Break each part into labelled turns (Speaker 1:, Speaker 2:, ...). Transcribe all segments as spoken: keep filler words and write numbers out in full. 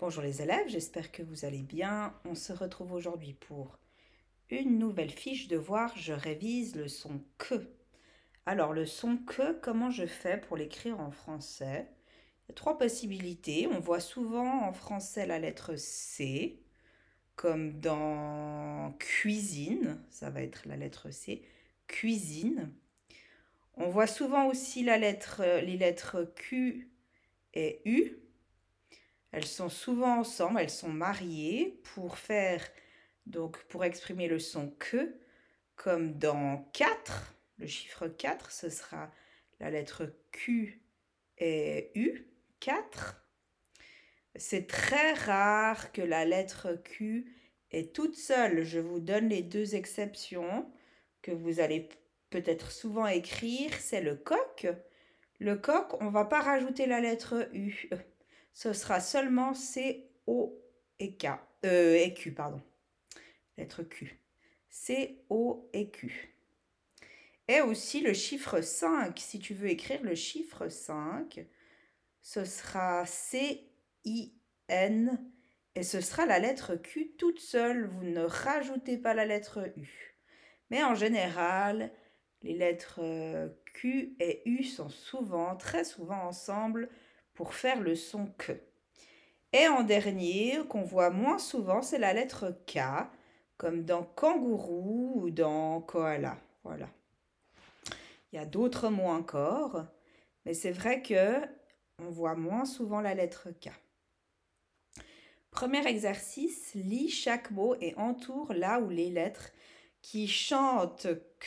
Speaker 1: Bonjour les élèves, j'espère que vous allez bien. On se retrouve aujourd'hui pour une nouvelle fiche de devoir. Je révise le son que. Alors le son que, comment je fais pour l'écrire en français? Il y a trois possibilités. On voit souvent en français la lettre C, comme dans cuisine, ça va être la lettre C, cuisine. On voit souvent aussi la lettre, les lettres Q et U. Elles sont souvent ensemble, elles sont mariées pour faire, donc pour exprimer le son que, comme dans quatre, le chiffre quatre, ce sera la lettre Q et U, quatre. C'est très rare que la lettre Q est toute seule. Je vous donne les deux exceptions que vous allez peut-être souvent écrire. C'est le coq. Le coq, on ne va pas rajouter la lettre U. Ce sera seulement C, O et K. Euh, et Q, pardon. Lettre Q. C, O et Q. Et aussi le chiffre cinq. Si tu veux écrire le chiffre cinq, ce sera C, I, N. Et ce sera la lettre Q toute seule. Vous ne rajoutez pas la lettre U. Mais en général, les lettres Q et U sont souvent, très souvent ensemble pour faire le son que. Et en dernier, qu'on voit moins souvent, c'est la lettre K, comme dans kangourou ou dans koala. Voilà. Il y a d'autres mots encore, mais c'est vrai que on voit moins souvent la lettre K. Premier exercice, lis chaque mot et entoure là où les lettres qui chantent K.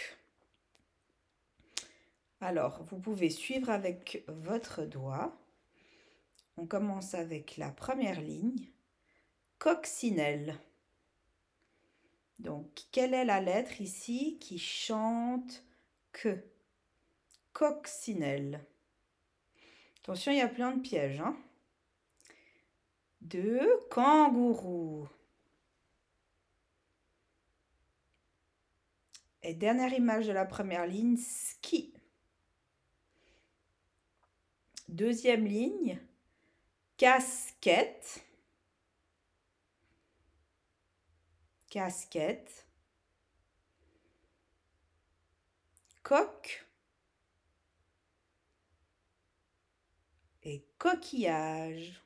Speaker 1: Alors, vous pouvez suivre avec votre doigt. On commence avec la première ligne. Coccinelle. Donc, quelle est la lettre ici qui chante que? Coccinelle. Attention, il y a plein de pièges. Hein. Deux, kangourou. Et dernière image de la première ligne, ski. Deuxième ligne, casquette. Casquette. Coq. Et coquillage.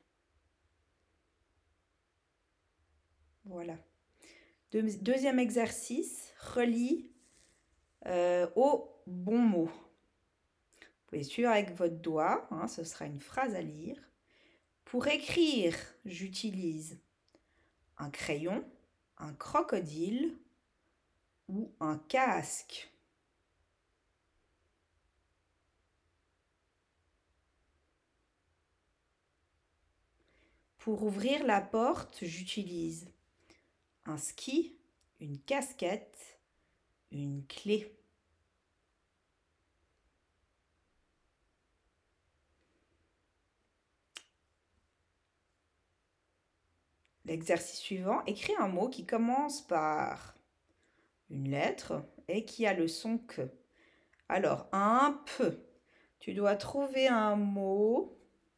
Speaker 1: Voilà. Deuxième exercice, relis euh, au bon mot. Vous pouvez suivre avec votre doigt, hein, ce sera une phrase à lire. Pour écrire, j'utilise un crayon, un crocodile ou un casque. Pour ouvrir la porte, j'utilise un ski, une casquette, une clé. L'exercice suivant, écris un mot qui commence par une lettre et qui a le son que. Alors, un peu. Tu dois trouver un mot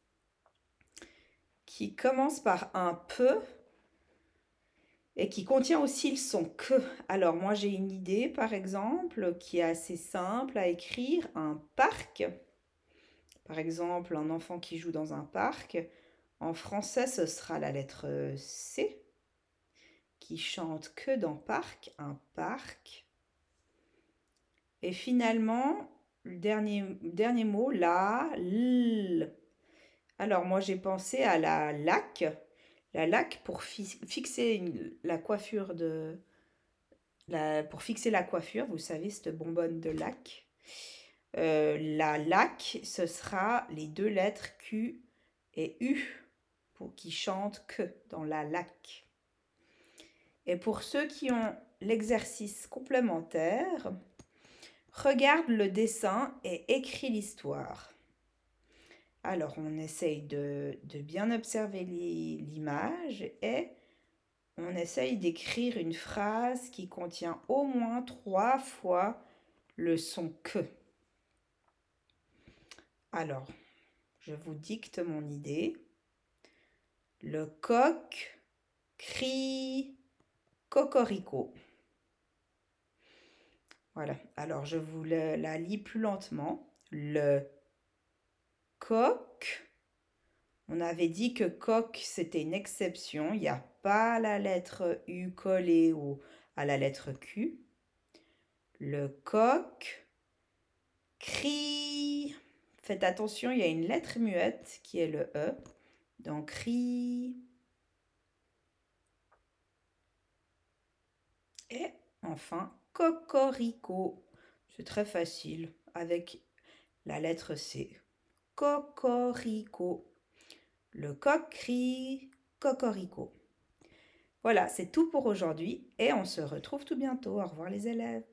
Speaker 1: qui commence par un peu et qui contient aussi le son que. Alors, moi, j'ai une idée, par exemple, qui est assez simple à écrire, un parc. Par exemple, un enfant qui joue dans un parc. En français, ce sera la lettre C, qui chante que dans parc, un parc. Et finalement, le dernier, dernier mot, la, l. Alors, moi, j'ai pensé à la laque. La laque pour fi fixer une, la coiffure de... La, pour fixer la coiffure, vous savez, cette bonbonne de laque. Euh, la laque, ce sera les deux lettres Q et U pour qui chantent que dans la laque. Et pour ceux qui ont l'exercice complémentaire, regarde le dessin et écris l'histoire. Alors, on essaye de, de bien observer l'image et on essaye d'écrire une phrase qui contient au moins trois fois le son que. Alors, je vous dicte mon idée. Le coq crie cocorico. Voilà, alors je vous le- la lis plus lentement. Le coq, on avait dit que coq c'était une exception, il n'y a pas la lettre U collée au, à la lettre Q. Le coq crie. Faites attention, il y a une lettre muette qui est le E. Donc crie. Et enfin, cocorico. C'est très facile avec la lettre C. Cocorico. Le coq crie cocorico. Voilà, c'est tout pour aujourd'hui et on se retrouve tout bientôt. Au revoir les élèves.